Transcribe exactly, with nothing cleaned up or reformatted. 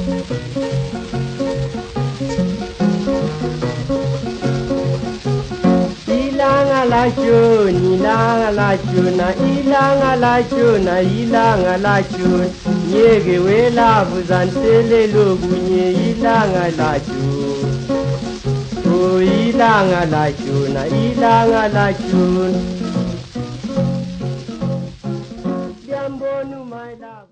Ilanga la chun, ilanga la chuna, ilanga la chuna, ilanga la chun. Nyege wela buzantele logunye ilanga la chun. Oh ilanga la chuna, ilanga la chun. Jambonu my love.